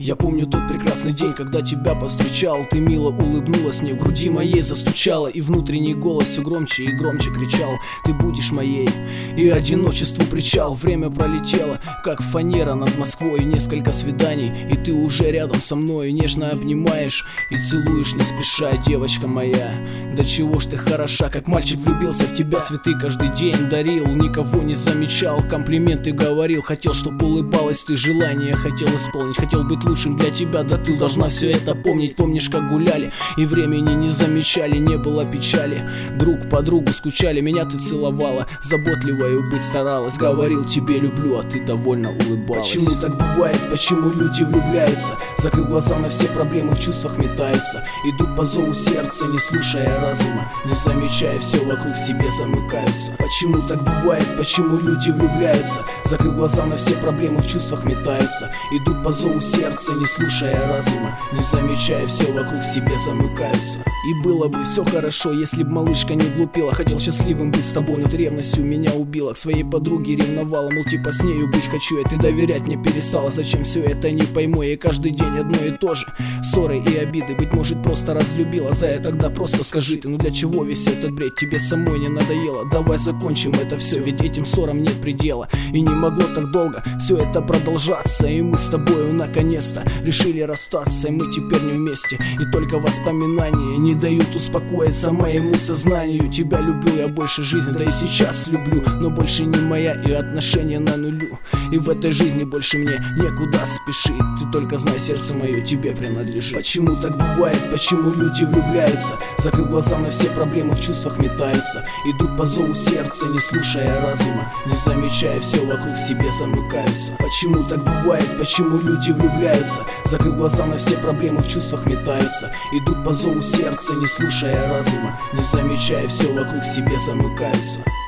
Я помню тот прекрасный день, когда тебя повстречал. Ты мило улыбнулась мне, в груди моей застучала, и внутренний голос все громче и громче кричал: ты будешь моей, и одиночеству причал. Время пролетело, как фанера над Москвой. Несколько свиданий, и ты уже рядом со мной. Нежно обнимаешь и целуешь не спеша. Девочка моя, да чего ж ты хороша. Как мальчик влюбился в тебя, цветы каждый день дарил, никого не замечал, комплименты говорил. Хотел, чтоб улыбалась ты, желание хотел исполнить. Хотел быть лучшим для тебя, да ты должна все это помнить. Помнишь, как гуляли и времени не замечали, не было печали, друг по другу скучали. Меня ты целовала, заботливою быть старалась. Говорил тебе люблю, а ты довольно улыбалась. Почему так бывает, почему люди влюбляются? Закрыв глаза на все проблемы, в чувствах метаются. Идут по зову сердца, не слушая разума, не замечая, все вокруг в себе замыкаются. Почему так бывает, почему люди влюбляются? Закрыв глаза на все проблемы, в чувствах метаются. Идут по зову сердца, не слушая разума, не замечая, все вокруг в себе замыкаются. И было бы все хорошо, если б малышка не глупела. Хотел счастливым быть с тобой, но ты ревностью меня убила. К своей подруге ревновала, мол, типа с нею быть хочу я. Ты доверять мне перестала, зачем все это не пойму. И каждый день одно и то же, ссоры и обиды. Быть может, просто разлюбила, Зая, тогда просто скажи ты, ну для чего весь этот бред? Тебе самой не надоело? Давай закончим это все, ведь этим ссорам нет предела. И не могло так долго все это продолжаться. И мы с тобою наконец-то решили расстаться. И мы теперь не вместе, и только воспоминания не дают успокоиться моему сознанию. Тебя люблю я больше жизни, да и сейчас люблю, но больше не моя, и отношения на нулю. И в этой жизни больше мне некуда спешить. Ты только знай, сердце мое тебе принадлежит. Почему так бывает, почему люди влюбляются? Закрыв глаза на все проблемы, в чувствах метаются. Идут по зову сердца, не слушая разума, не замечая, все вокруг в себе замыкаются. Почему так бывает, почему люди влюбляются? Закрыв глаза на все проблемы, в чувствах метаются. Идут по зову сердца, не слушая разума, не замечая, все вокруг в себе замыкаются.